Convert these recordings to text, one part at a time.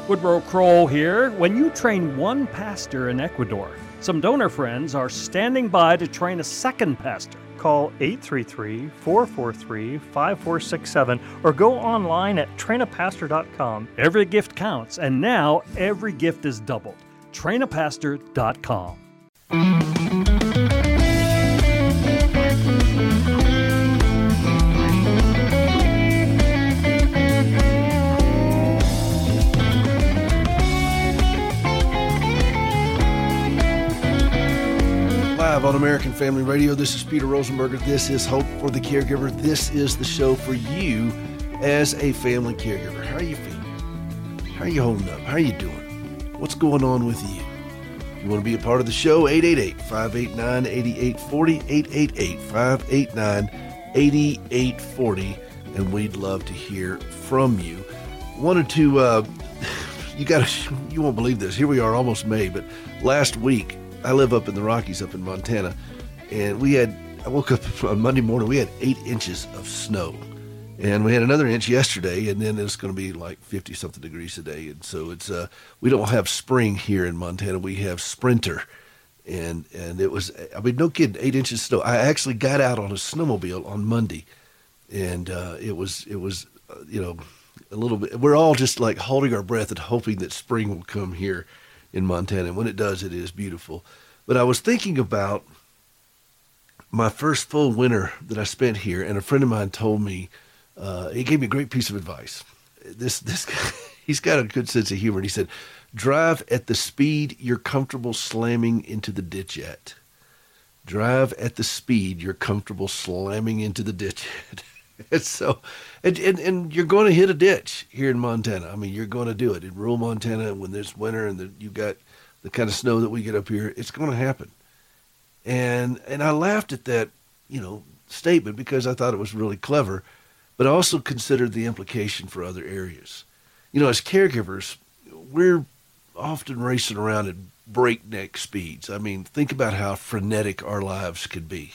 Woodrow Kroll here. When you train one pastor in Ecuador, some donor friends are standing by to train a second pastor. Call 833-443-5467 or go online at trainapastor.com. Every gift counts, and now every gift is doubled. Trainapastor.com. Live on American Family Radio, this is Peter Rosenberger. This is Hope for the Caregiver. This is the show for you as a family caregiver. How are you feeling? How are you holding up? How are you doing? What's going on with you? If you want to be a part of the show, 888-589-8840, 888-589-8840, and we'd love to hear from you. Wanted to, you won't believe this. Here we are, almost May, but last week, I live up in the Rockies, up in Montana, and I woke up on Monday morning, we had 8 inches of snow, and we had another inch yesterday, and then it's going to be like 50-something degrees today, and so it's, we don't have spring here in Montana, we have sprinter, and it was, I mean, no kidding, 8 inches of snow. I actually got out on a snowmobile on Monday, and it was a little bit, we're all just like holding our breath and hoping that spring will come here in Montana. And when it does, it is beautiful. But I was thinking about my first full winter that I spent here, and a friend of mine told me, he gave me a great piece of advice. This guy, he's got a good sense of humor. And he said, drive at the speed you're comfortable slamming into the ditch at. Drive at the speed you're comfortable slamming into the ditch at. And so, and you're going to hit a ditch here in Montana. I mean, you're going to do it in rural Montana when there's winter and you got the kind of snow that we get up here. It's going to happen. And I laughed at that, statement because I thought it was really clever, but I also considered the implication for other areas. As caregivers, we're often racing around at breakneck speeds. I mean, think about how frenetic our lives could be.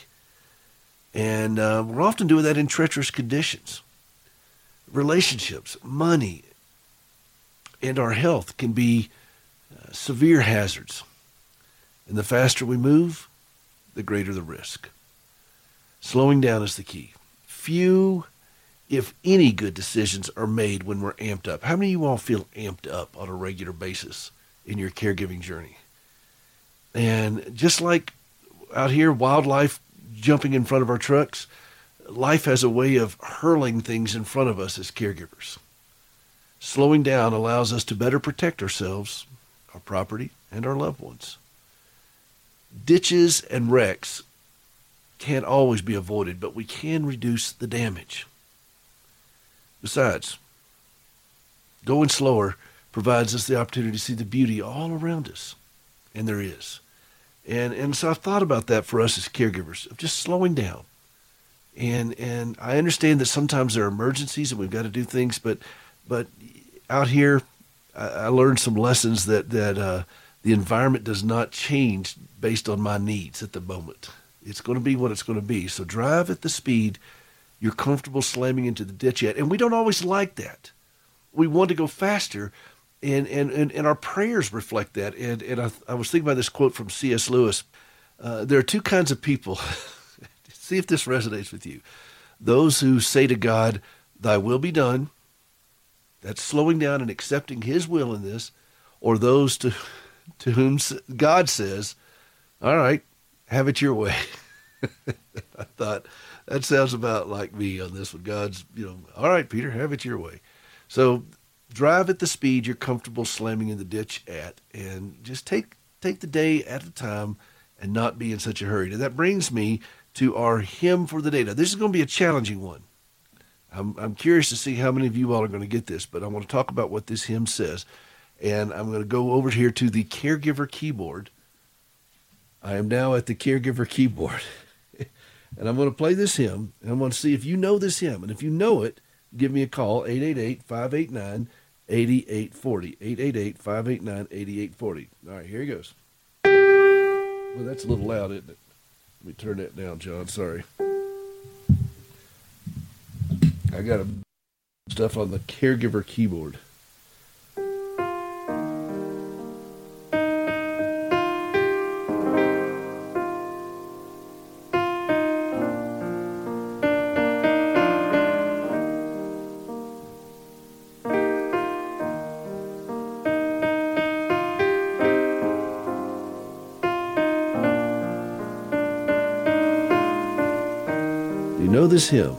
And we're often doing that in treacherous conditions. Relationships, money, and our health can be severe hazards. And the faster we move, the greater the risk. Slowing down is the key. Few, if any, good decisions are made when we're amped up. How many of you all feel amped up on a regular basis in your caregiving journey? And just like out here, wildlife jumping in front of our trucks, life has a way of hurling things in front of us as caregivers. Slowing down allows us to better protect ourselves, our property, and our loved ones. Ditches and wrecks can't always be avoided, but we can reduce the damage. Besides, going slower provides us the opportunity to see the beauty all around us, and there is. And so I've thought about that for us as caregivers, of just slowing down. And I understand that sometimes there are emergencies and we've got to do things, but out here, I learned some lessons that the environment does not change based on my needs at the moment. It's going to be what it's going to be. So drive at the speed you're comfortable slamming into the ditch at. And we don't always like that. We want to go faster. And our prayers reflect that. And I was thinking about this quote from C.S. Lewis. There are two kinds of people. See if this resonates with you. Those who say to God, thy will be done. That's slowing down and accepting his will in this. Or those to whom God says, all right, have it your way. I thought, that sounds about like me on this one. God's, all right, Peter, have it your way. So drive at the speed you're comfortable slamming in the ditch at, and just take the day at a time and not be in such a hurry. And that brings me to our hymn for the day. Now, this is going to be a challenging one. I'm curious to see how many of you all are going to get this, but I want to talk about what this hymn says. And I'm going to go over here to the caregiver keyboard. I am now at the caregiver keyboard. And I'm going to play this hymn, and I'm going to see if you know this hymn. And if you know it, give me a call, 888-589-8840. 888-589-8840. All right, here he goes. Well, that's a little loud, isn't it? Let me turn that down, John. Sorry. I got stuff on the caregiver keyboard. know this hymn,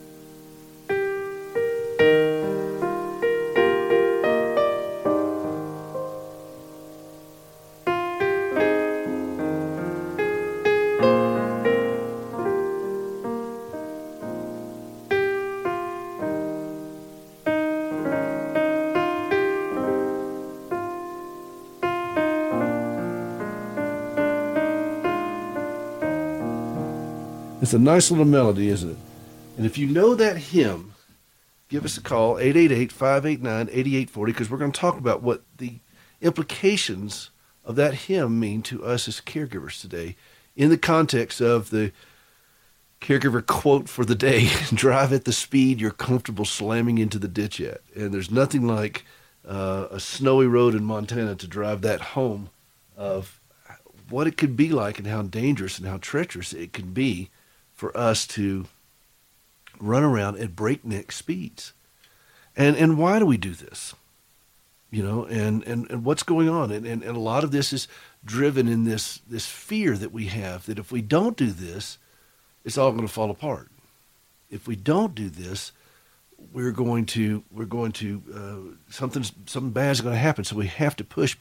it's a nice little melody, isn't it? And if you know that hymn, give us a call, 888-589-8840, because we're going to talk about what the implications of that hymn mean to us as caregivers today in the context of the caregiver quote for the day: drive at the speed you're comfortable slamming into the ditch at. And there's nothing like a snowy road in Montana to drive that home of what it could be like and how dangerous and how treacherous it can be for us to run around at breakneck speeds. And why do we do this? You know, and what's going on? And a lot of this is driven in this fear that we have that if we don't do this, it's all going to fall apart. If we don't do this, something bad is going to happen. So we have to push.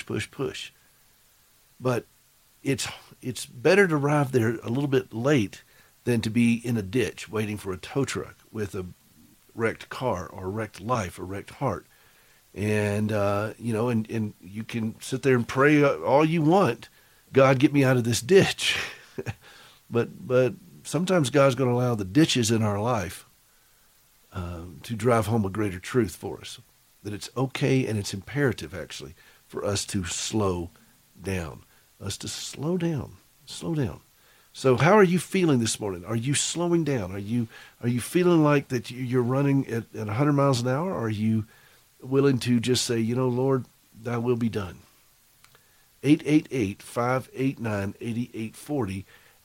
But it's better to arrive there a little bit late than to be in a ditch waiting for a tow truck with a wrecked car or a wrecked life or wrecked heart. And, and you can sit there and pray all you want, God, get me out of this ditch. But sometimes God's going to allow the ditches in our life to drive home a greater truth for us, that it's okay and it's imperative, actually, for us to slow down. Slow down. So how are you feeling this morning? Are you slowing down? Are you feeling like that you're running at 100 miles an hour? Or are you willing to just say, Lord, thy will be done? 888-589-8840.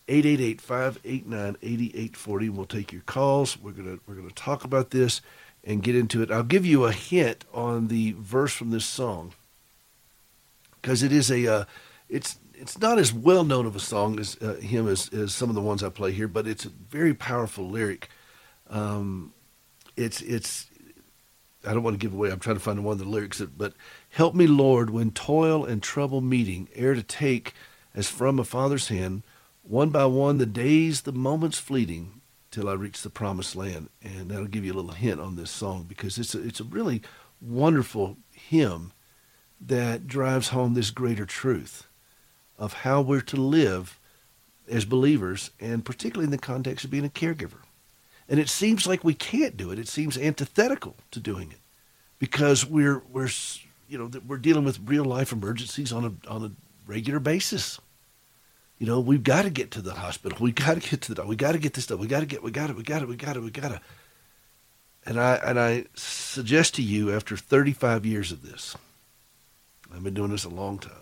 888-589-8840. We'll take your calls. We're gonna talk about this and get into it. I'll give you a hint on the verse from this song, because it is it's not as well known of a song as him as some of the ones I play here, but it's a very powerful lyric. It's I don't want to give away. I'm trying to find one of the lyrics, but help me, Lord, when toil and trouble meeting, ere to take as from a father's hand, one by one the days, the moments fleeting, till I reach the promised land. And that'll give you a little hint on this song, because it's a really wonderful hymn that drives home this greater truth of how we're to live as believers, and particularly in the context of being a caregiver. And it seems like we can't do it. It seems antithetical to doing it, because we're dealing with real life emergencies on a regular basis. We've got to get to the hospital. We've got to get to the doctor. We got to get this done. We got to. And I suggest to you, after 35 years of this, I've been doing this a long time,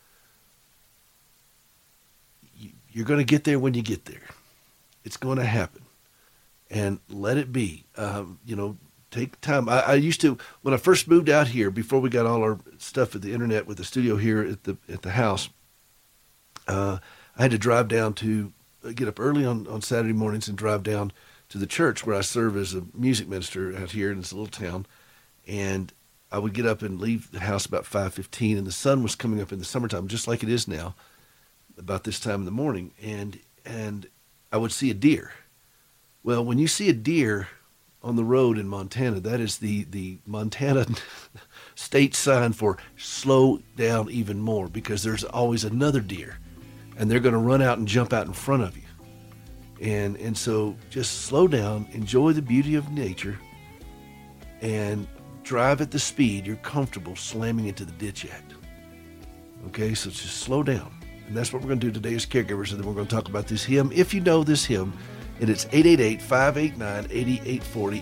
you're going to get there when you get there. It's going to happen. And let it be. Take time. I used to, when I first moved out here, before we got all our stuff at the internet with the studio here at the house, I had to drive down to get up early on Saturday mornings and drive down to the church where I serve as a music minister out here in this little town. And I would get up and leave the house about 5:15, and the sun was coming up in the summertime, just like it is now, about this time in the morning. And I would see a deer. Well, when you see a deer on the road in Montana, that is the Montana state sign for slow down even more, because there's always another deer, and they're going to run out and jump out in front of you. And so just slow down, enjoy the beauty of nature, and drive at the speed you're comfortable slamming into the ditch at. Okay, so just slow down. And that's what we're going to do today as caregivers, and then we're going to talk about this hymn. If you know this hymn, and it's 888-589-8840,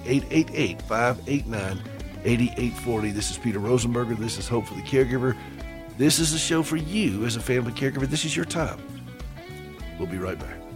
888-589-8840. This is Peter Rosenberger. This is Hope for the Caregiver. This is a show for you as a family caregiver. This is your time. We'll be right back.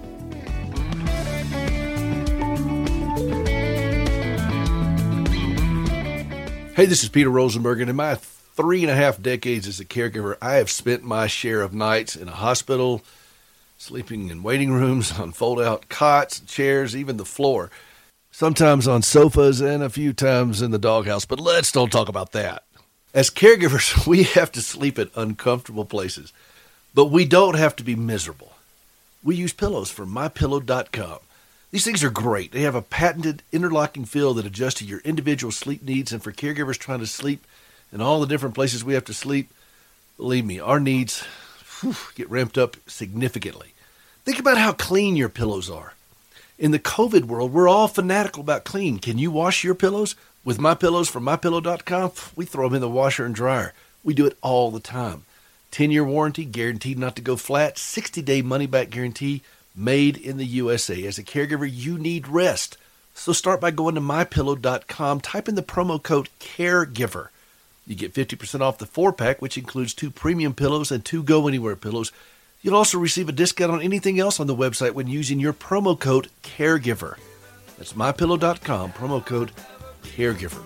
Hey, this is Peter Rosenberger, and in my 3.5 decades as a caregiver, I have spent my share of nights in a hospital, sleeping in waiting rooms, on fold-out cots, chairs, even the floor. Sometimes on sofas and a few times in the doghouse, but let's don't talk about that. As caregivers, we have to sleep at uncomfortable places, but we don't have to be miserable. We use pillows from MyPillow.com. These things are great. They have a patented interlocking fill that adjusts to your individual sleep needs, and for caregivers trying to sleep in all the different places we have to sleep, believe me, our needs get ramped up significantly. Think about how clean your pillows are. In the COVID world, we're all fanatical about clean. Can you wash your pillows? With My Pillows from MyPillow.com, we throw them in the washer and dryer. We do it all the time. 10-year warranty, guaranteed not to go flat, 60-day money-back guarantee, made in the USA. As a caregiver, you need rest. So start by going to MyPillow.com, type in the promo code CAREGIVER. You get 50% off the 4-pack, which includes 2 premium pillows and 2 go-anywhere pillows. You'll also receive a discount on anything else on the website when using your promo code CAREGIVER. That's MyPillow.com, promo code CAREGIVER.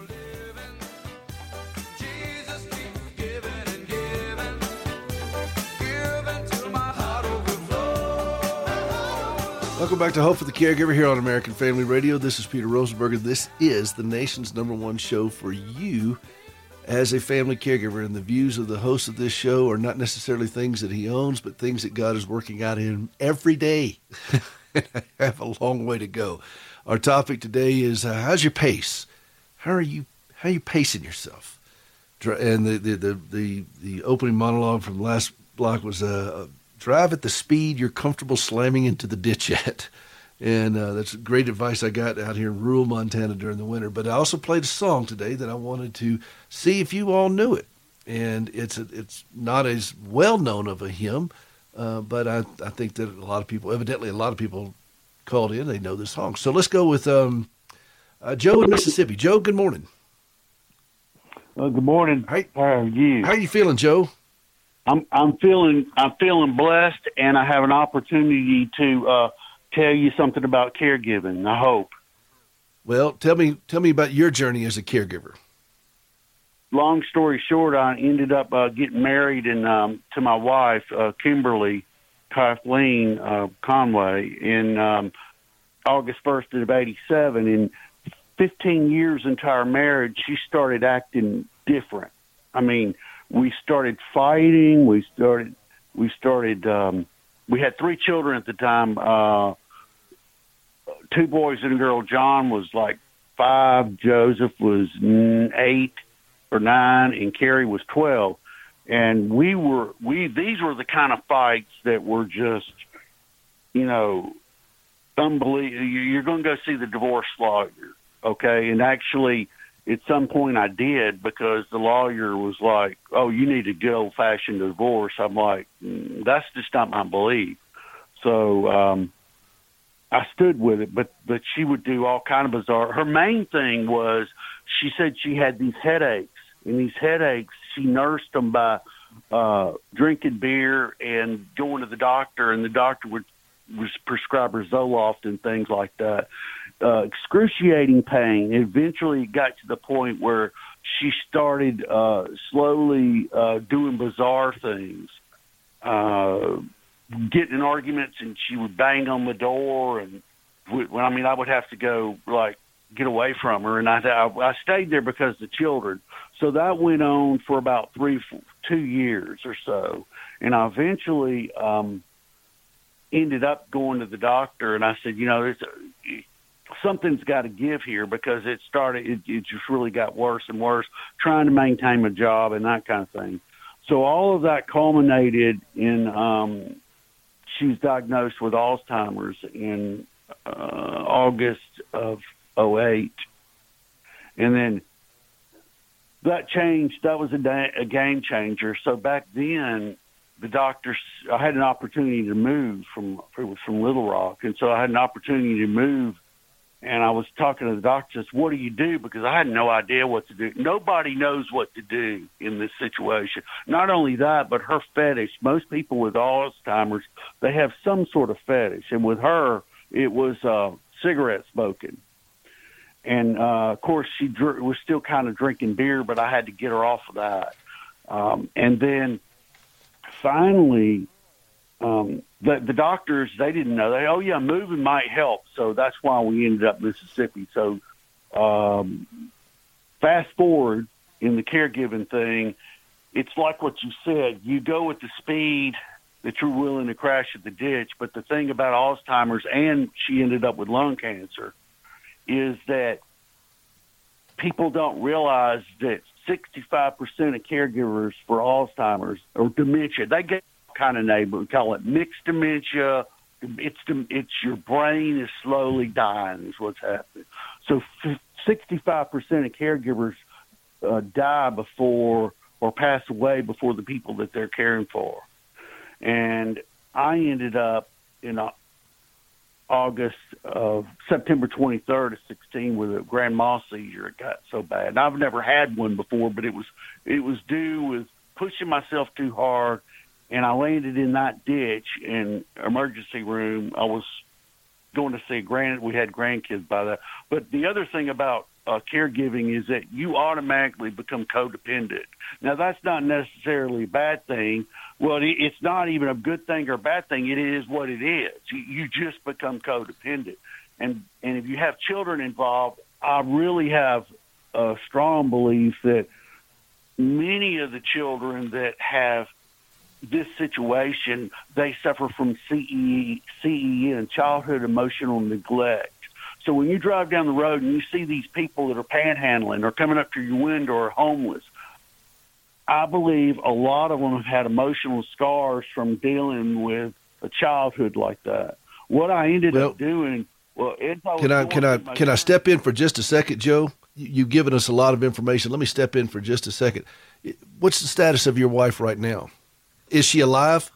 Welcome back to Hope for the Caregiver here on American Family Radio. This is Peter Rosenberg, and this is the nation's #1 show for you as a family caregiver. And the views of the host of this show are not necessarily things that he owns, but things that God is working out in him every day. I have a long way to go. Our topic today is how's your pace? How are you pacing yourself? And the opening monologue from the last block was drive at the speed you're comfortable slamming into the ditch at. And that's great advice I got out here in rural Montana during the winter. But I also played a song today that I wanted to see if you all knew it. And it's not as well known of a hymn, but I think that evidently a lot of people called in. They know this song. So let's go with Joe in Mississippi. Joe, good morning. Good morning. How are you? How are you feeling, Joe? I'm feeling blessed, and I have an opportunity to tell you something about caregiving, I hope. Well, tell me about your journey as a caregiver. Long story short, I ended up getting married to my wife, Kimberly Kathleen Conway, in August 1st of 87. And 15 years into our marriage, she started acting different. I mean, we started fighting. We had 3 children at the time. 2 boys and a girl. John was like 5, Joseph was 8 or 9, and Carrie was 12. And these were the kind of fights that were just, unbelievable. You're going to go see the divorce lawyer, okay? And actually, at some point I did, because the lawyer was like, "Oh, you need a good old-fashioned divorce." I'm like, that's just not my belief. So I stood with it, but she would do all kind of bizarre. Her main thing was, she said she had these headaches, and these headaches, she nursed them by drinking beer and going to the doctor, and the doctor would prescribe her Zoloft and things like that. Excruciating pain. Eventually it got to the point where she started slowly doing bizarre things, getting in arguments, and she would bang on the door, and I would have to go get away from her, and I stayed there because of the children. So that went on for about 2 years or so, and I eventually ended up going to the doctor, and I said, something's got to give here, because it just really got worse and worse, trying to maintain my job and that kind of thing. So all of that culminated in she's diagnosed with Alzheimer's in August of 2008. And then that changed. That was a game changer. So back then, the doctors, I had an opportunity to move from Little Rock. And so I had an opportunity to move. And I was talking to the doctor, says, "What do you do?" Because I had no idea what to do. Nobody knows what to do in this situation. Not only that, but her fetish. Most people with Alzheimer's, they have some sort of fetish. And with her, it was cigarette smoking. And, of course, she was still kind of drinking beer, but I had to get her off of that. And then finally, the doctors, they didn't know. Oh, yeah, moving might help. So that's why we ended up in Mississippi. So fast forward in the caregiving thing, it's like what you said. You go at the speed that you're willing to crash at the ditch. But the thing about Alzheimer's, and she ended up with lung cancer, is that people don't realize that 65% of caregivers for Alzheimer's or dementia, they get kind of name, we call it mixed dementia. It's your brain is slowly dying is what's happening. So 65% of caregivers die before or pass away before the people that they're caring for. And I ended up in September 23rd of 16 with a grand mal seizure. It got so bad. And I've never had one before, but it was due with pushing myself too hard, and I landed in that ditch in emergency room. I was going to see we had grandkids by that. But the other thing about caregiving is that you automatically become codependent. Now, that's not necessarily a bad thing. Well, it's not even a good thing or a bad thing. It is what it is. You just become codependent. And if you have children involved, I really have a strong belief that many of the children that have this situation, they suffer from CEN, childhood emotional neglect. So when you drive down the road and you see these people that are panhandling or coming up to your window or homeless, I believe a lot of them have had emotional scars from dealing with a childhood like that. What I ended up doing, can I step in for just a second, Joe? You've given us a lot of information. Let me step in for just a second. What's the status of your wife right now? Is she alive?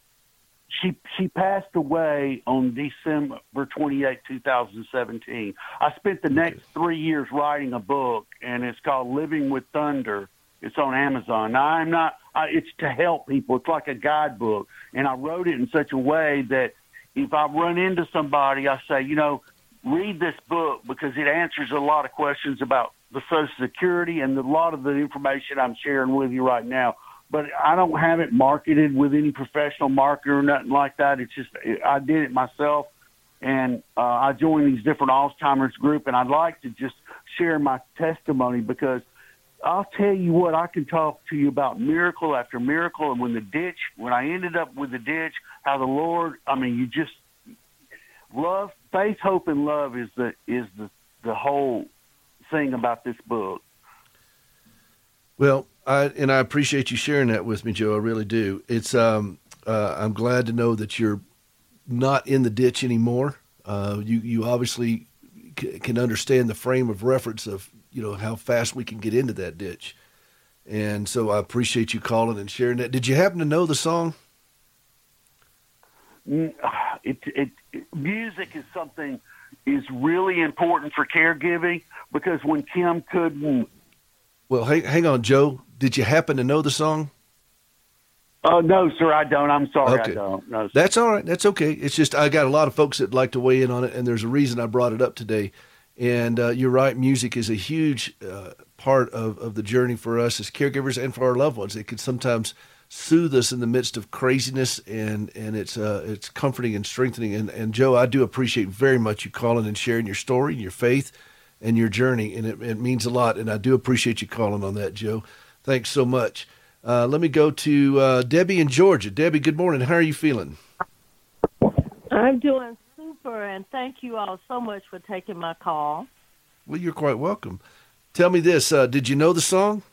She passed away on December 28, 2017. I spent the next 3 years writing a book, and it's called Living with Thunder. It's on Amazon. Now, it's to help people. It's like a guidebook, and I wrote it in such a way that if I run into somebody, I say, read this book because it answers a lot of questions about the Social Security and a lot of the information I'm sharing with you right now. But I don't have it marketed with any professional marketer or nothing like that. It's just I did it myself, and I joined these different Alzheimer's group, and I'd like to just share my testimony because I'll tell you what, I can talk to you about miracle after miracle, and when I ended up with the ditch, how the Lord, you just love, faith, hope, and love is the whole thing about this book. Well, I appreciate you sharing that with me, Joe. I really do. It's I'm glad to know that you're not in the ditch anymore. You obviously can understand the frame of reference of how fast we can get into that ditch, and so I appreciate you calling and sharing that. Did you happen to know the song? Music is something is really important for caregiving because when Kim couldn't. Well, hang on, Joe. Did you happen to know the song? No, sir, I don't. I'm sorry, okay. I don't. No, sir. That's all right. That's okay. It's just I got a lot of folks that like to weigh in on it, and there's a reason I brought it up today. And you're right, music is a huge part of the journey for us as caregivers and for our loved ones. It can sometimes soothe us in the midst of craziness, and it's comforting and strengthening. And Joe, I do appreciate very much you calling and sharing your story and your faith and your journey, and it means a lot. And I do appreciate you calling on that, Joe. Thanks so much. Let me go to Debbie in Georgia. Debbie, good morning. How are you feeling? I'm doing super, and thank you all so much for taking my call. Well, you're quite welcome. Tell me this. Did you know the song?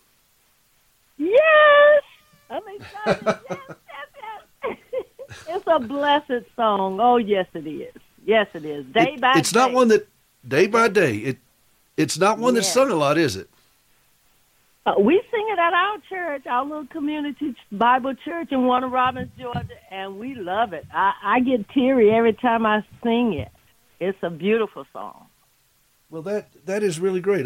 Yes! I'm excited. Yes. It's a blessed song. Oh, yes, it is. Yes, it is. Day by day. It's not one that, day by day, it's not one that's sung a lot, is it? We sing it at our church, our little community Bible church in Warner Robins, Georgia, and we love it. I get teary every time I sing it. It's a beautiful song. Well, that is really great.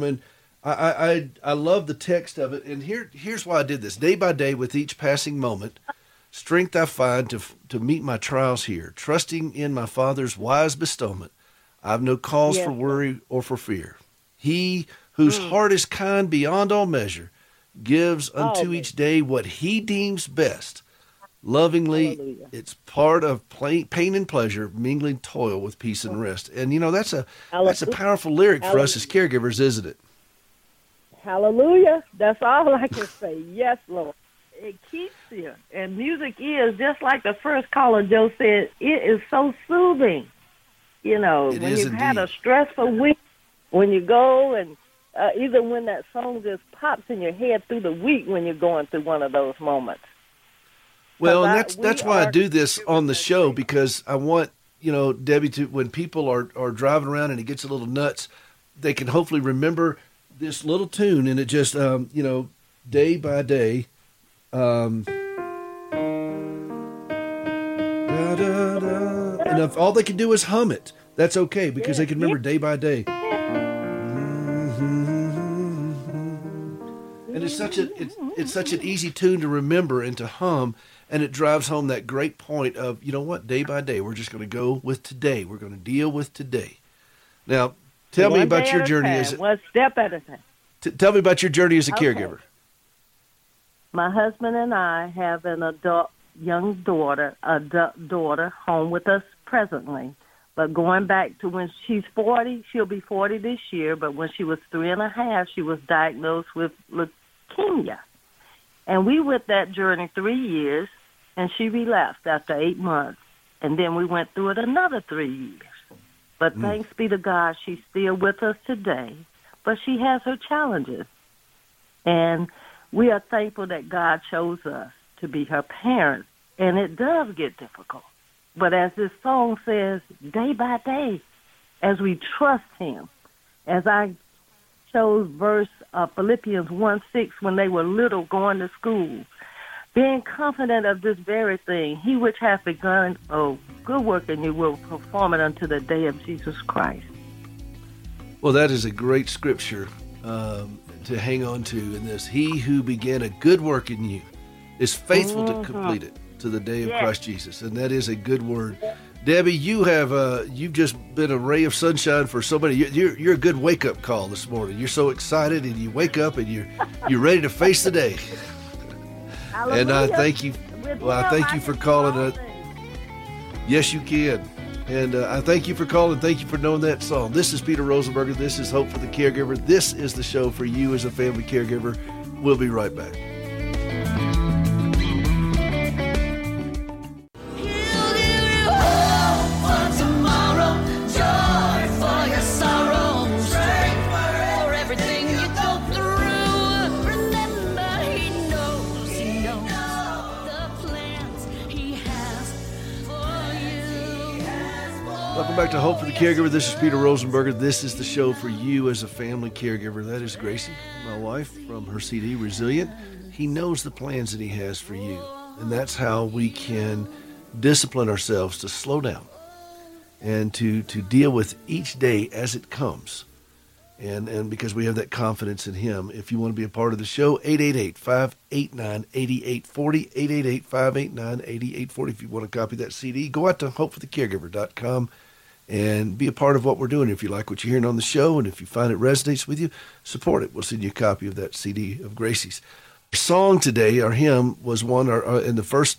I love the text of it, and here's why I did this. Day by day, with each passing moment, strength I find to meet my trials here, trusting in my Father's wise bestowment. I've no cause for worry or for fear. He whose heart is kind beyond all measure gives unto each day what he deems best. Lovingly, Hallelujah. it's part of pain and pleasure, mingling toil with peace and rest. And that's a powerful lyric for us as caregivers, isn't it? Hallelujah. That's all I can say. Yes, Lord. It keeps you. And music is, just like the first caller, Joe said, it is so soothing. It when is you've had a indeed. stressful week, when you go and even when that song just pops in your head through the week when you're going through one of those moments. Well, and that's why I do this on the show, because I want, Debbie, to, when people are driving around and it gets a little nuts, they can hopefully remember this little tune, and it just, day by day, da, da, da. And if all they can do is hum it, that's okay, because they can remember day by day. And it's such an easy tune to remember and to hum, and it drives home that great point of, day by day, we're just going to go with today. We're going to deal with today. Now, tell me about your journey. One step at a time. Tell me about your journey as a caregiver. My husband and I have an adult young daughter, home with us presently. But going back to when she's 40, she'll be 40 this year, but when she was 3.5, she was diagnosed with leukemia. And we went that journey 3 years, and she relapsed after 8 months. And then we went through it another 3 years. But thanks be to God, she's still with us today. But she has her challenges. And we are thankful that God chose us to be her parents. And it does get difficult. But as this song says, day by day, as we trust him, as I chose verse Philippians 1:6, when they were little going to school, being confident of this very thing, he which hath begun good work in you will perform it unto the day of Jesus Christ. Well, that is a great scripture to hang on to in this. He who began a good work in you is faithful to complete it to the day of Christ Jesus. And that is a good word. Debbie, you've just been a ray of sunshine for somebody. You're a good wake-up call this morning. You're so excited, and you wake up, and you're ready to face the day. And I thank you. Well, I thank you for calling. Yes, you can. And I thank you for calling. Thank you for knowing that song. This is Peter Rosenberger. This is Hope for the Caregiver. This is the show for you as a family caregiver. We'll be right back. Welcome back to Hope for the Caregiver. This is Peter Rosenberger. This is the show for you as a family caregiver. That is Gracie, my wife, from her CD, Resilient. He knows the plans that he has for you. And that's how we can discipline ourselves to slow down and to deal with each day as it comes. And because we have that confidence in him. If you want to be a part of the show, 888-589-8840, 888-589-8840. If you want to copy that CD, go out to hopeforthecaregiver.com and be a part of what we're doing. If you like what you're hearing on the show, and if you find it resonates with you, support it. We'll send you a copy of that CD of Gracie's. Our song today, our hymn, was one in the first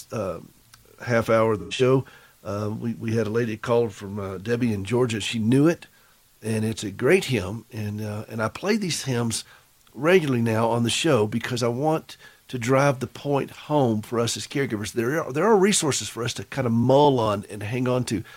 half hour of the show. We had a lady called from Debbie in Georgia. She knew it, and it's a great hymn. And I play these hymns regularly now on the show because I want to drive the point home for us as caregivers. There are resources for us to kind of mull on and hang on to.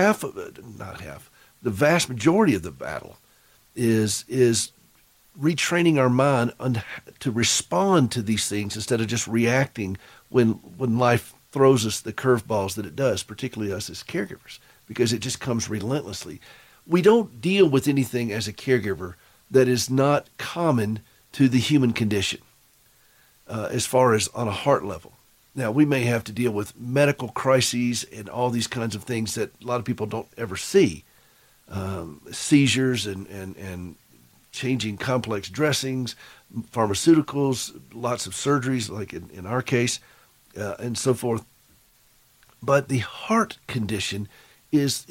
The vast majority of the battle is retraining our mind to respond to these things instead of just reacting when life throws us the curveballs that it does, particularly us as caregivers, because it just comes relentlessly. We don't deal with anything as a caregiver that is not common to the human condition as far as on a heart level. Now, we may have to deal with medical crises and all these kinds of things that a lot of people don't ever see, seizures and changing complex dressings, pharmaceuticals, lots of surgeries, like in our case, and so forth. But the heart condition is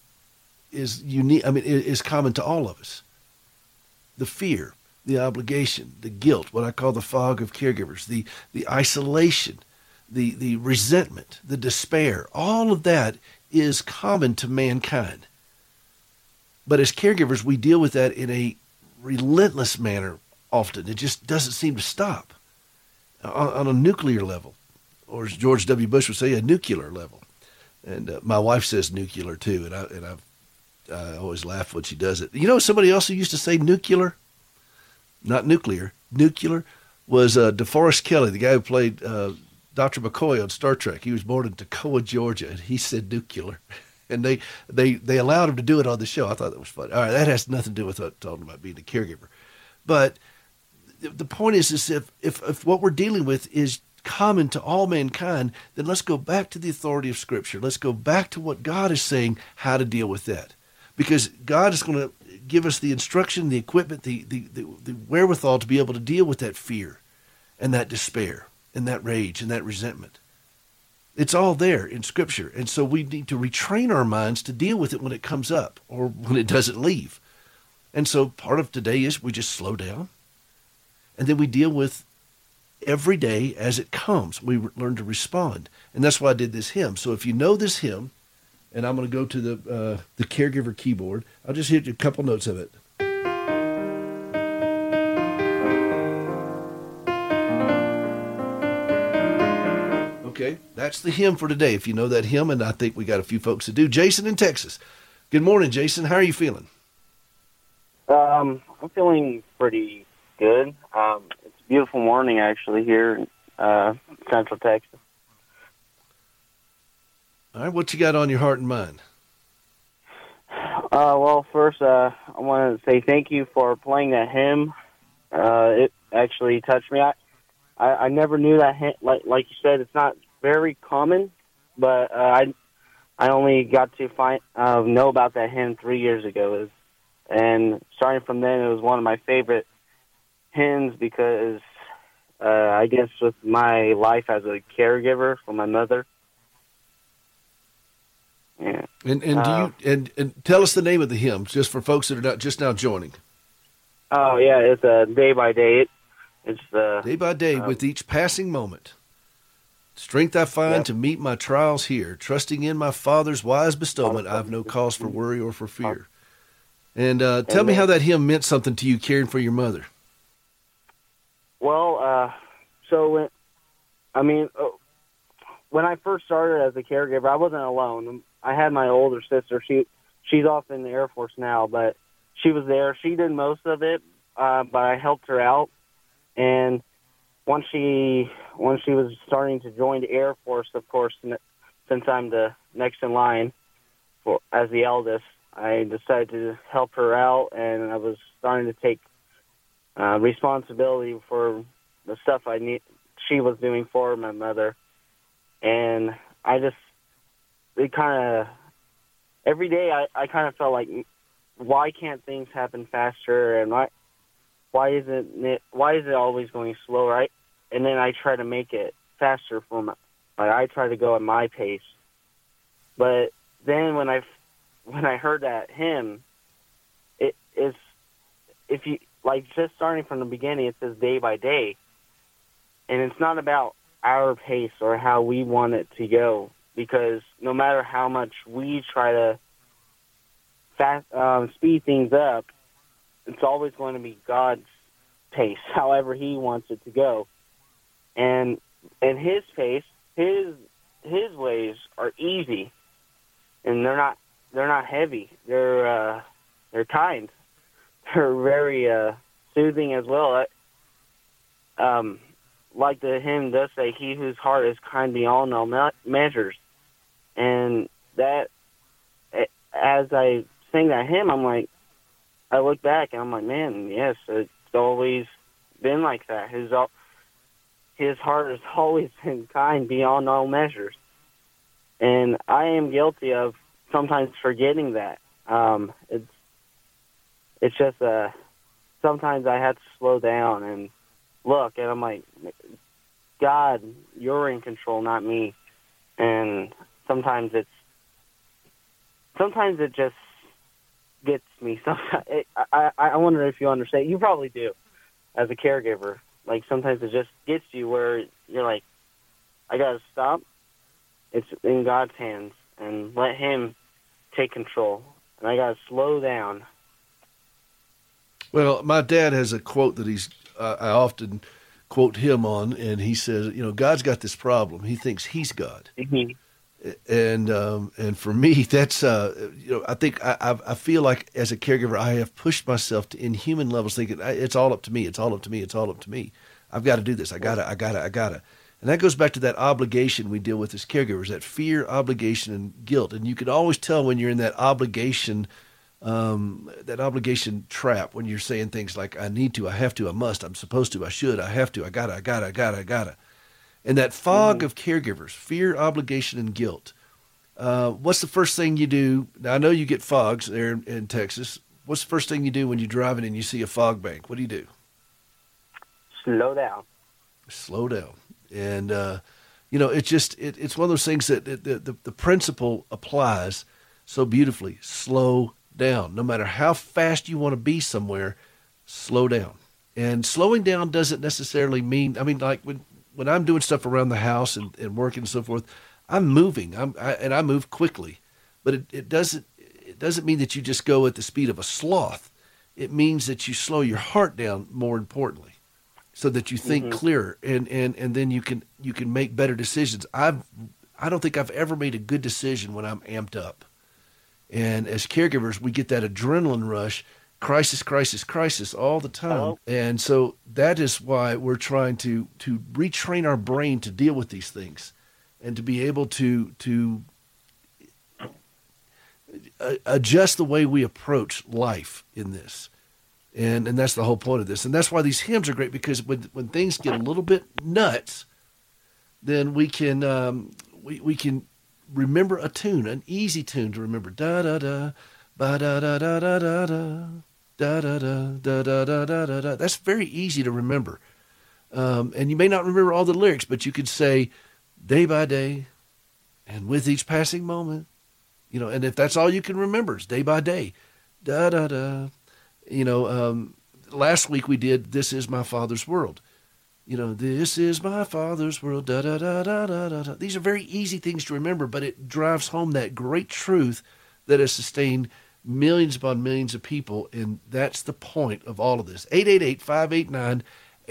unique. I mean, it is common to all of us. The fear, the obligation, the guilt, what I call the fog of caregivers, the isolation, the resentment, the despair, all of that is common to mankind. But as caregivers, we deal with that in a relentless manner often. It just doesn't seem to stop on a nuclear level, or as George W. Bush would say, a nuclear level. And my wife says nuclear too, and I always laugh when she does it. You know, somebody else who used to say nuclear, not nuclear, nuclear, was DeForest Kelley, the guy who played Dr. McCoy on Star Trek. He was born in Toccoa, Georgia, and he said nuclear. And they allowed him to do it on the show. I thought that was funny. All right, that has nothing to do with talking about being a caregiver. But the point is if what we're dealing with is common to all mankind, then let's go back to the authority of Scripture. Let's go back to what God is saying, how to deal with that. Because God is going to give us the instruction, the equipment, the wherewithal to be able to deal with that fear and that despair and that rage and that resentment. It's all there in Scripture. And so we need to retrain our minds to deal with it when it comes up or when it doesn't leave. And so part of today is we just slow down, and then we deal with every day as it comes. We learn to respond. And that's why I did this hymn. So if you know this hymn, and I'm going to go to the caregiver keyboard, I'll just hit a couple notes of it. Okay, that's the hymn for today. If you know that hymn, and I think we got a few folks that do. Jason in Texas. Good morning, Jason. How are you feeling? I'm feeling pretty good. It's a beautiful morning, actually, here in Central Texas. All right, what you got on your heart and mind? Well, first, I want to say thank you for playing that hymn. It actually touched me. I never knew that hymn. Like you said, it's not very common, but I only got to know about that hymn 3 years ago. And starting from then, it was one of my favorite hymns because I guess with my life as a caregiver for my mother. Yeah. And do you tell us the name of the hymn just for folks that are not just now joining? Oh yeah, it's Day by Day. It's Day by day, with each passing moment. Strength I find to meet my trials here, trusting in my Father's wise bestowment. I've no cause for worry or for fear. And tell me how that hymn meant something to you, caring for your mother. Well, when I first started as a caregiver, I wasn't alone. I had my older sister. She's off in the Air Force now, but she was there. She did most of it, but I helped her out. And once she was starting to join the Air Force, of course, since I'm the next in line as the eldest, I decided to help her out, and I was starting to take responsibility for the stuff she was doing for my mother. And every day I kind of felt like, why can't things happen faster, and why is it always going slow, right? And then I try to make it faster I try to go at my pace. But then when I heard that hymn, it is, if you just starting from the beginning, it says day by day, and it's not about our pace or how we want it to go, because no matter how much we try to speed things up, it's always going to be God's pace, however He wants it to go. And His pace, His ways are easy, and they're not heavy. They're kind. They're very soothing as well. Like the hymn does say, "He whose heart is kind beyond all measures," and that, as I sing that hymn, I look back and I'm like, man, yes, it's always been like that. His heart has always been kind beyond all measures, and I am guilty of sometimes forgetting that. It's just sometimes I have to slow down and look, and I'm like, God, you're in control, not me. And sometimes it just gets me. I wonder if you understand. You probably do, as a caregiver. Like, sometimes it just gets you where you're like, I got to stop. It's in God's hands, and let Him take control. And I got to slow down. Well, my dad has a quote that I often quote him on, and he says, God's got this problem. He thinks he's God. Mm-hmm. And for me, that's I think I feel like as a caregiver, I have pushed myself to inhuman levels, thinking it's all up to me. It's all up to me. It's all up to me. I've got to do this. I gotta. And that goes back to that obligation we deal with as caregivers, that fear, obligation, and guilt. And you can always tell when you're in that obligation trap, when you're saying things like, I need to, I have to, I must, I'm supposed to, I should, I have to, I gotta. And that fog of caregivers, fear, obligation, and guilt. What's the first thing you do? Now, I know you get fogs there in Texas. What's the first thing you do when you're driving and you see a fog bank? What do you do? Slow down. Slow down. And, it's one of those things that the principle applies so beautifully. Slow down. No matter how fast you want to be somewhere, slow down. And slowing down doesn't necessarily mean, like when I'm doing stuff around the house and working and so forth, I'm moving. I move quickly. But it doesn't mean that you just go at the speed of a sloth. It means that you slow your heart down, more importantly, so that you think clearer, and then you can make better decisions. I don't think I've ever made a good decision when I'm amped up. And as caregivers, we get that adrenaline rush, crisis all the time. Hello? And so that is why we're trying to retrain our brain to deal with these things and to be able to adjust the way we approach life in this. And that's the whole point of this. And that's why these hymns are great, because when things get a little bit nuts, then we can we can remember a tune, an easy tune to remember. Da da da, ba da da da da da da, da da da da da da da da da. That's very easy to remember. And you may not remember all the lyrics, but you could say, day by day, and with each passing moment, and if that's all you can remember, it's day by day, da da da. Last week we did This Is My Father's World. This is my Father's world, da da da da da da. These are very easy things to remember, but it drives home that great truth that has sustained millions upon millions of people, and that's the point of all of this. 888-589-8840,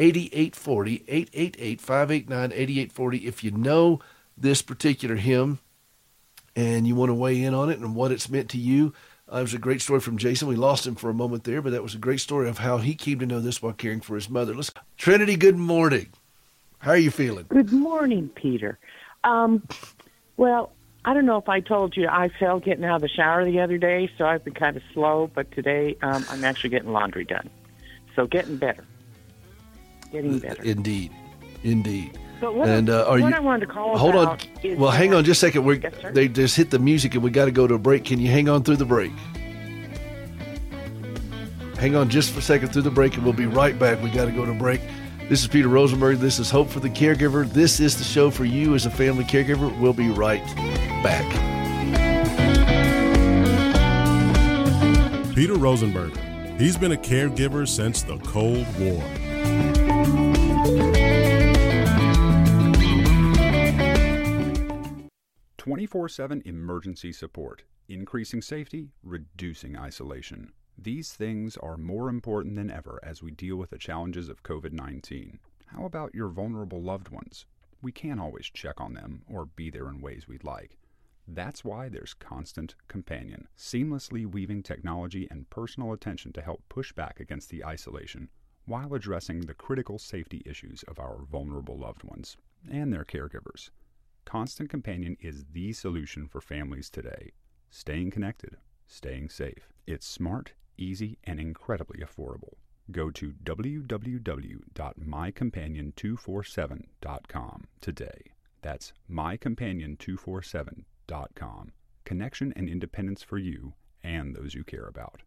888-589-8840. If you know this particular hymn and you want to weigh in on it and what it's meant to you, it was a great story from Jason. We lost him for a moment there, but that was a great story of how he came to know this while caring for his mother. Trinity, good morning. How are you feeling? Good morning, Peter. Well, I don't know if I told you, I fell getting out of the shower the other day, so I've been kind of slow, but today I'm actually getting laundry done. So getting better. Indeed. But what I wanted to call hold about on. is... Well, hang on just a second. Yes, sir? They just hit the music and we got to go to a break. Can you hang on through the break? Hang on just for a second through the break and we'll be right back. We got to go to break. This is Peter Rosenberg. This is Hope for the Caregiver. This is the show for you as a family caregiver. We'll be right back. Peter Rosenberg. He's been a caregiver since the Cold War. 24/7 emergency support, increasing safety, reducing isolation. These things are more important than ever as we deal with the challenges of COVID-19. How about your vulnerable loved ones? We can't always check on them or be there in ways we'd like. That's why there's Constant Companion, seamlessly weaving technology and personal attention to help push back against the isolation while addressing the critical safety issues of our vulnerable loved ones and their caregivers. Constant Companion is the solution for families today. Staying connected, staying safe. It's smart, easy, and incredibly affordable. Go to www.mycompanion247.com today. That's mycompanion247.com. Connection and independence for you and those you care about.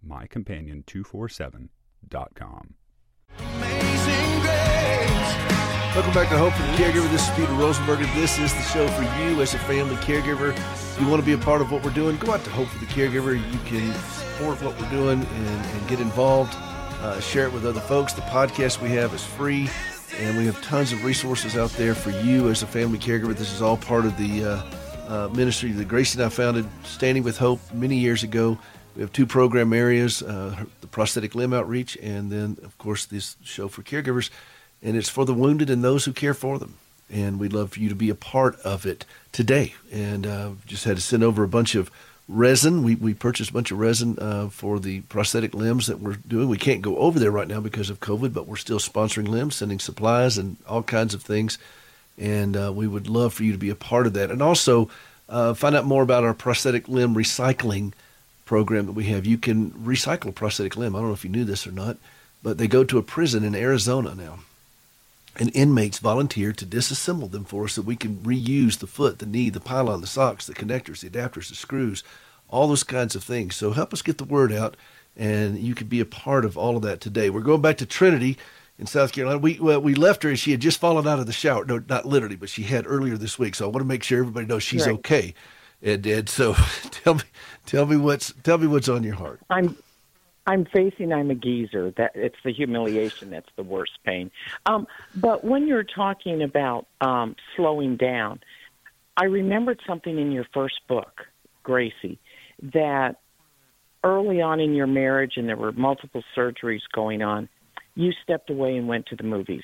mycompanion247.com. Amazing Grace. Welcome back to Hope for the Caregiver. This is Peter Rosenberg, and this is the show for you as a family caregiver. If you want to be a part of what we're doing, go out to Hope for the Caregiver. You can support what we're doing and get involved. Share it with other folks. The podcast we have is free. and we have tons of resources out there for you as a family caregiver. This is all part of the ministry that Gracie and I founded, Standing with Hope, many years ago. We have 2 program areas, the prosthetic limb outreach, and then, of course, this show for caregivers. And it's for the wounded and those who care for them. And we'd love for you to be a part of it today. And just had to send over a bunch of resin. We purchased a bunch of resin for the prosthetic limbs that we're doing. We can't go over there right now because of COVID, but we're still sponsoring limbs, sending supplies and all kinds of things. And we would love for you to be a part of that. And also find out more about our prosthetic limb recycling program that we have. You can recycle a prosthetic limb. I don't know if you knew this or not, but they go to a prison in Arizona now. And inmates volunteer to disassemble them for us so we can reuse the foot, the knee, the pylon, the socks, the connectors, the adapters, the screws, all those kinds of things. So help us get the word out, and you could be a part of all of that today. We're going back to Trinity in South Carolina. We left her, and she had just fallen out of the shower. No, not literally, but she had earlier this week. So I want to make sure everybody knows she's okay. And so tell me what's on your heart. I'm a geezer. That it's the humiliation that's the worst pain. But when you're talking about slowing down, I remembered something in your first book, Gracie, that early on in your marriage, and there were multiple surgeries going on, you stepped away and went to the movies.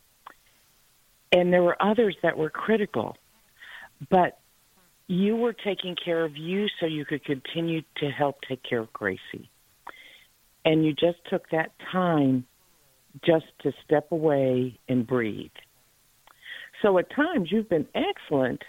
And there were others that were critical, but you were taking care of you so you could continue to help take care of Gracie. And you just took that time just to step away and breathe. So at times you've been excellent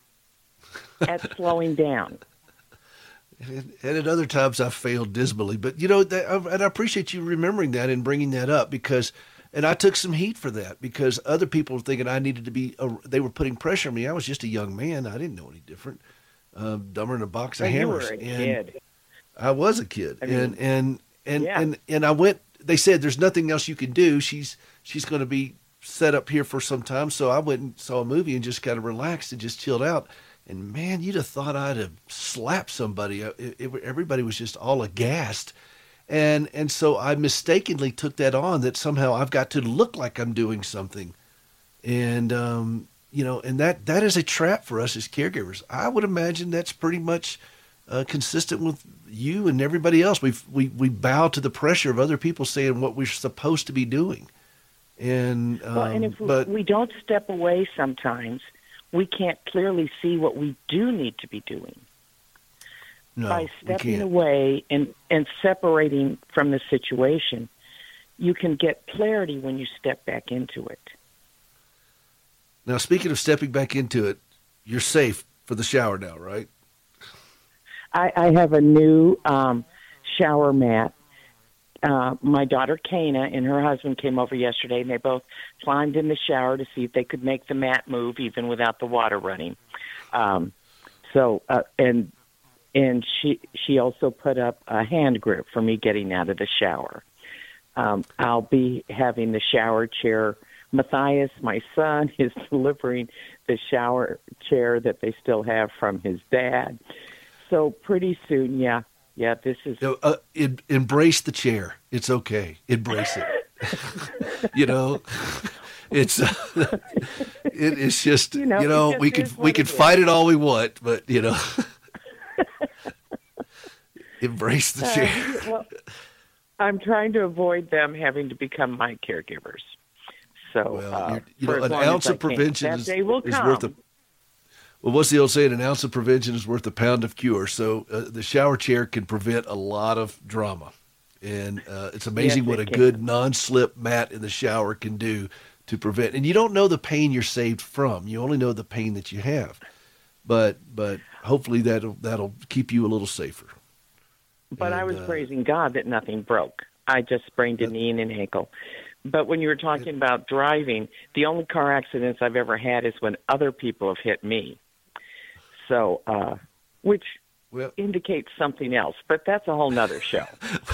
at slowing down. And at other times I've failed dismally. But, and I appreciate you remembering that and bringing that up and I took some heat for that because other people were thinking I needed to be, they were putting pressure on me. I was just a young man. I didn't know any different. Dumber than a box of hammers. You were a kid. I was a kid. I mean, And I went, they said, there's nothing else you can do. She's going to be set up here for some time. So I went and saw a movie and just kind of relaxed and just chilled out. And man, you'd have thought I'd have slapped somebody. Everybody was just all aghast. And so I mistakenly took that on, that somehow I've got to look like I'm doing something. And, and that is a trap for us as caregivers. I would imagine that's pretty much consistent with you and everybody else. We bow to the pressure of other people saying what we're supposed to be doing. And if we don't step away sometimes, we can't clearly see what we do need to be doing. No, by stepping away and separating from the situation, you can get clarity when you step back into it. Now, speaking of stepping back into it, you're safe for the shower now, right? I have a new shower mat. My daughter, Kana, and her husband came over yesterday, and they both climbed in the shower to see if they could make the mat move even without the water running. And she also put up a hand grip for me getting out of the shower. I'll be having the shower chair. Matthias, my son, is delivering the shower chair that they still have from his dad. So pretty soon, this is... embrace the chair. It's okay. Embrace it. It's it is just, we could fight it all we want, but, embrace the chair. Well, I'm trying to avoid them having to become my caregivers. So, an ounce of prevention is worth a... Well, what's the old saying? An ounce of prevention is worth a pound of cure. So the shower chair can prevent a lot of drama. And it's amazing what a good non-slip mat in the shower can do to prevent. And you don't know the pain you're saved from. You only know the pain that you have. But hopefully that'll keep you a little safer. But I was praising God that nothing broke. I just sprained a knee and an ankle. But when you were talking about driving, the only car accidents I've ever had is when other people have hit me. So, which indicates something else. But that's a whole nother show.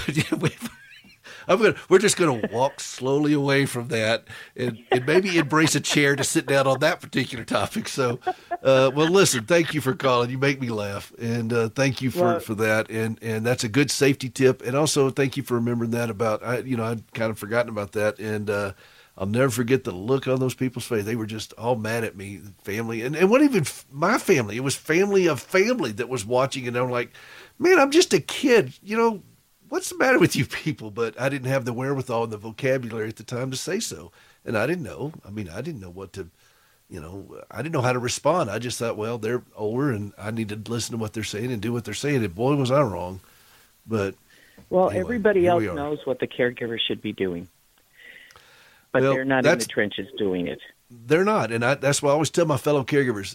We're just going to walk slowly away from that and maybe embrace a chair to sit down on that particular topic. So, listen, thank you for calling. You make me laugh. And thank you for that. And that's a good safety tip. And also thank you for remembering that about, I'd kind of forgotten about that. And I'll never forget the look on those people's face. They were just all mad at me, family. And it wasn't even my family. It was family of family that was watching. And I'm like, man, I'm just a kid. You know, what's the matter with you people? But I didn't have the wherewithal and the vocabulary at the time to say so. And I didn't know. I mean, I didn't know what to, I didn't know how to respond. I just thought, well, they're older and I need to listen to what they're saying and do what they're saying. And boy, was I wrong. But well, anyway, everybody else knows what the caregiver should be doing. But they're not in the trenches doing it. They're not. And that's why I always tell my fellow caregivers,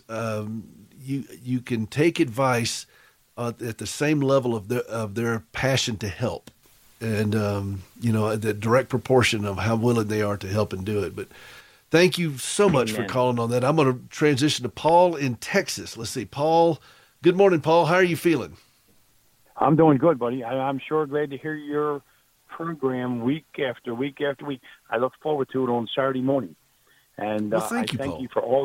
you can take advice at the same level of their passion to help. And, the direct proportion of how willing they are to help and do it. But thank you so much for calling on that. I'm going to transition to Paul in Texas. Let's see. Paul, good morning, Paul. How are you feeling? I'm doing good, buddy. I'm sure glad to hear your program week after week after week. I look forward to it on Saturday morning. And well, thank you for all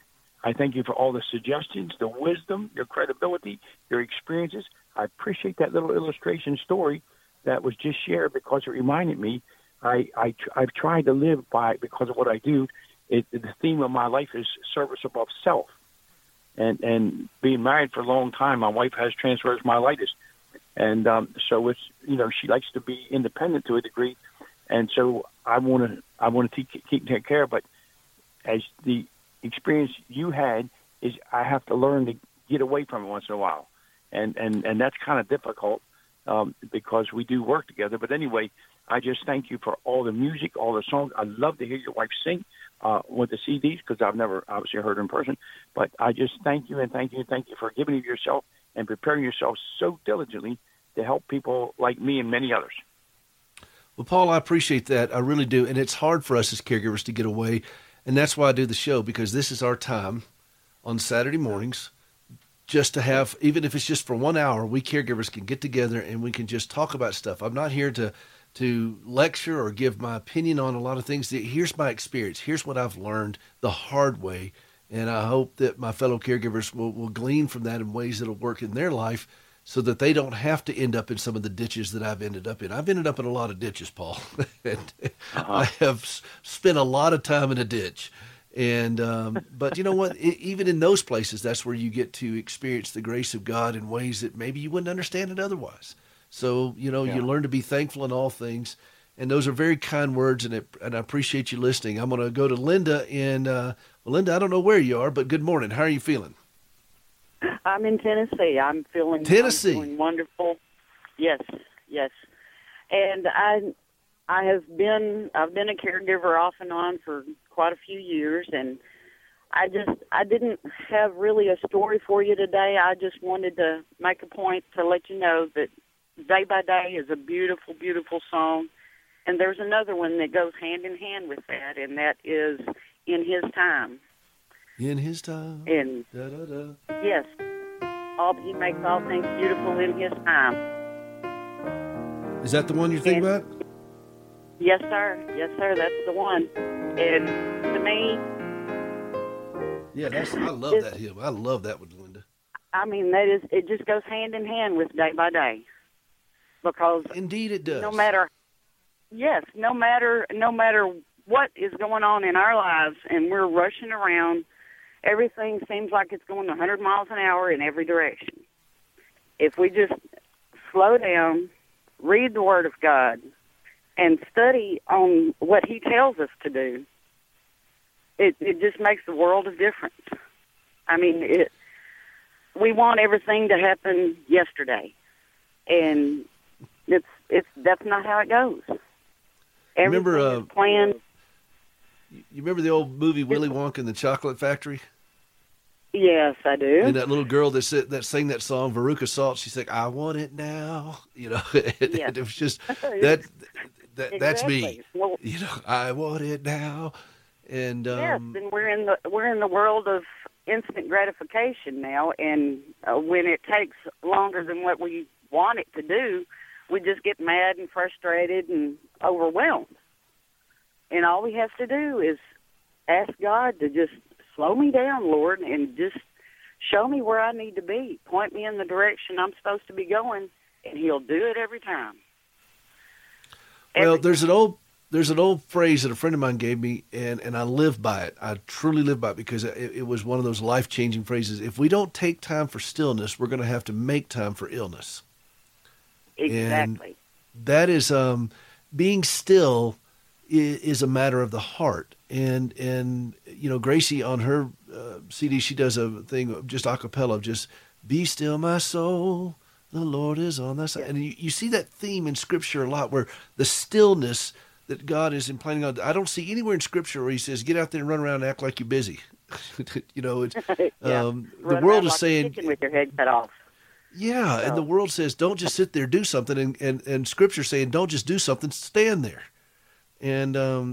the suggestions, the wisdom, your credibility, your experiences. I appreciate that little illustration story that was just shared because it reminded me I've tried to live by, because of what I do, the theme of my life is service above self. And being married for a long time, my wife has transverse myelitis. And so it's, she likes to be independent to a degree. And so I want to keep taking care of. But as the experience you had is, I have to learn to get away from it once in a while. And that's kind of difficult because we do work together. But anyway, I just thank you for all the music, all the songs. I love to hear your wife sing with the CDs because I've never obviously heard her in person. But I just thank you and thank you and thank you for giving of yourself and preparing yourself so diligently to help people like me and many others. Well, Paul, I appreciate that. I really do. And it's hard for us as caregivers to get away. And that's why I do the show, because this is our time on Saturday mornings just to have, even if it's just for 1 hour, we caregivers can get together and we can just talk about stuff. I'm not here to lecture or give my opinion on a lot of things. Here's my experience. Here's what I've learned the hard way. And I hope that my fellow caregivers will glean from that in ways that will work in their life so that they don't have to end up in some of the ditches that I've ended up in. I've ended up in a lot of ditches, Paul. And I have spent a lot of time in a ditch. And but you know what? Even in those places, that's where you get to experience the grace of God in ways that maybe you wouldn't understand it otherwise. So, you learn to be thankful in all things. And those are very kind words, and I appreciate you listening. I'm going to go to Linda Linda, I don't know where you are, but good morning. How are you feeling? I'm in Tennessee. I'm feeling wonderful. Yes. And I've been a caregiver off and on for quite a few years, and I didn't have really a story for you today. I just wanted to make a point to let you know that Day by Day is a beautiful, beautiful song. And there's another one that goes hand in hand with that, and that is In His Time. In His time. And da, da, da. Yes. He makes all things beautiful in His time. Is that the one you're thinking about? Yes, sir. That's the one. And to me... Yeah, I love that hymn. I love that one, Linda. I mean, it just goes hand in hand with Day by Day. Because... Indeed it does. No matter what is going on in our lives, and we're rushing around, everything seems like it's going 100 miles an hour in every direction. If we just slow down, read the Word of God, and study on what He tells us to do, it just makes the world of difference. I mean, we want everything to happen yesterday, and that's not how it goes. Everything is planned. You remember the old movie Willy Wonka and the Chocolate Factory? Yes, I do. And that little girl that sang that song, Veruca Salt, she said, "I want it now." Yes. It was just that exactly. That's me. Well, I want it now. And yes, and we're in the world of instant gratification now, and when it takes longer than what we want it to do, we just get mad and frustrated and overwhelmed. And all we have to do is ask God to just slow me down, Lord, and just show me where I need to be. Point me in the direction I'm supposed to be going, and He'll do it every time. Well, there's an old There's an old phrase that a friend of mine gave me, and I live by it. I truly live by it because it was one of those life-changing phrases. If we don't take time for stillness, we're going to have to make time for illness. Exactly. And that is being still is a matter of the heart. And you know, Gracie on her CD, she does a thing just a cappella of just be still my soul, the Lord is on thy side. And you see that theme in Scripture a lot, where the stillness that God is implanting on. I don't see anywhere in Scripture where he says, get out there and run around and act like you're busy. You know, it's, the world is saying, with your head cut off. Yeah, and the world says, don't just sit there, do something. And Scripture saying, don't just do something, stand there. And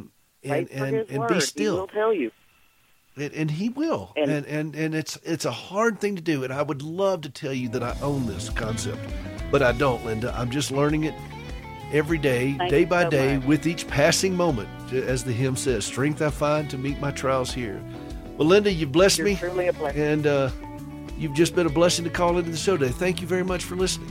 be still. He will tell you. And he will. And it's a hard thing to do. And I would love to tell you that I own this concept, but I don't, Linda. I'm just learning it every day, day by day, with each passing moment. As the hymn says, strength I find to meet my trials here. Well, Linda, you've blessed me. You're truly a blessing. And you've just been a blessing to call into the show today. Thank you very much for listening.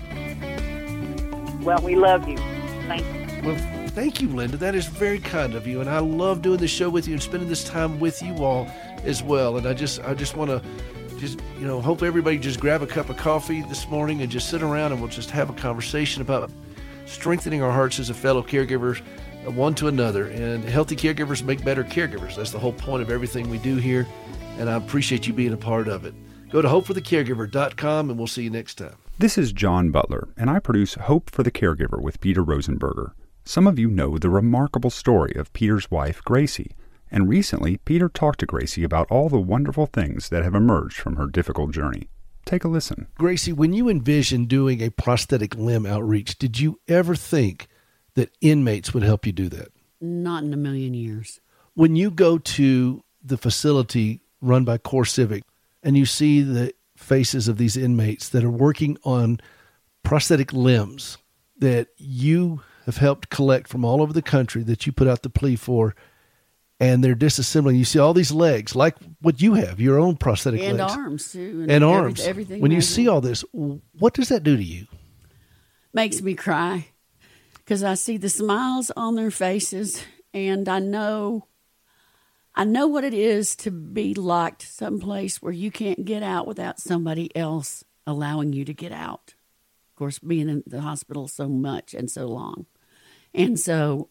Well, we love you. Thank you. Well, thank you, Linda. That is very kind of you. And I love doing the show with you and spending this time with you all as well. And I just want to hope everybody just grab a cup of coffee this morning and just sit around and we'll just have a conversation about strengthening our hearts as a fellow caregivers, one to another. And healthy caregivers make better caregivers. That's the whole point of everything we do here. And I appreciate you being a part of it. Go to hopeforthecaregiver.com and we'll see you next time. This is John Butler, and I produce Hope for the Caregiver with Peter Rosenberger. Some of you know the remarkable story of Peter's wife, Gracie, and recently Peter talked to Gracie about all the wonderful things that have emerged from her difficult journey. Take a listen. Gracie, when you envisioned doing a prosthetic limb outreach, did you ever think that inmates would help you do that? Not in a million years. When you go to the facility run by CoreCivic and you see the faces of these inmates that are working on prosthetic limbs that you have helped collect from all over the country that you put out the plea for, and they're disassembling. You see all these legs, like what you have, your own prosthetic and legs. Arms, too. And arms. Everything. When you see all this, what does that do to you? Makes me cry because I see the smiles on their faces, and I know what it is to be locked someplace where you can't get out without somebody else allowing you to get out. Of course, being in the hospital so much and so long. And so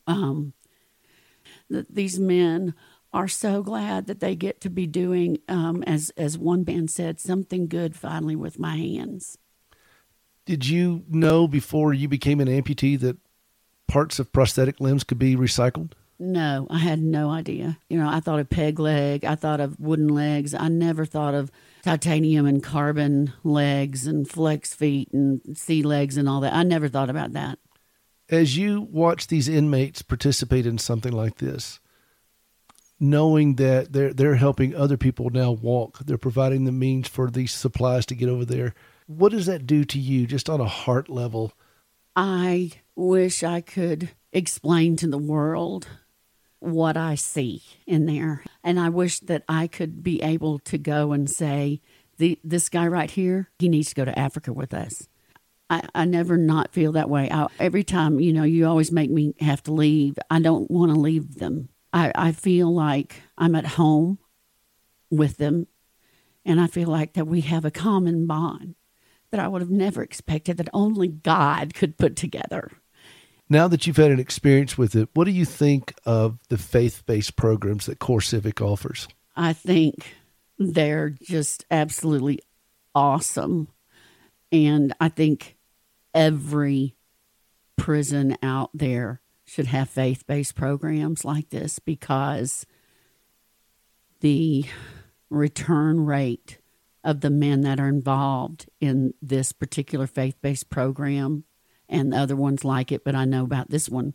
these men are so glad that they get to be doing, as one man said, something good finally with my hands. Did you know before you became an amputee that parts of prosthetic limbs could be recycled? No, I had no idea. I thought of peg leg. I thought of wooden legs. I never thought of titanium and carbon legs and flex feet and sea legs and all that. I never thought about that. As you watch these inmates participate in something like this, knowing that they're helping other people now walk, they're providing the means for these supplies to get over there, what does that do to you just on a heart level? I wish I could explain to the world what I see in there. And I wish that I could be able to go and say, this guy right here, he needs to go to Africa with us. I never not feel that way. Every time, you always make me have to leave. I don't want to leave them. I feel like I'm at home with them. And I feel like that we have a common bond that I would have never expected, that only God could put together. Now that you've had an experience with it, what do you think of the faith-based programs that CoreCivic offers? I think they're just absolutely awesome. And I think every prison out there should have faith-based programs like this, because the return rate of the men that are involved in this particular faith-based program and the other ones like it, but I know about this one,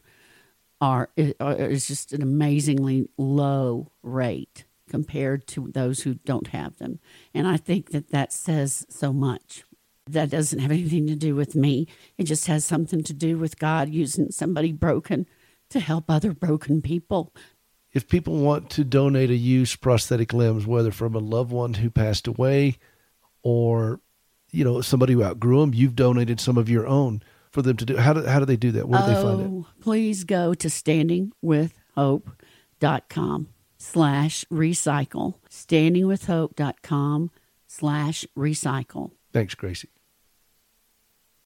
is just an amazingly low rate compared to those who don't have them. And I think that says so much. That doesn't have anything to do with me. It just has something to do with God using somebody broken to help other broken people. If people want to donate a used prosthetic limbs, whether from a loved one who passed away or, somebody who outgrew them, you've donated some of your own. for them to do? How do they do that? Where do they find it? Please go to standingwithhope.com/recycle. Standingwithhope.com/recycle. Thanks, Gracie.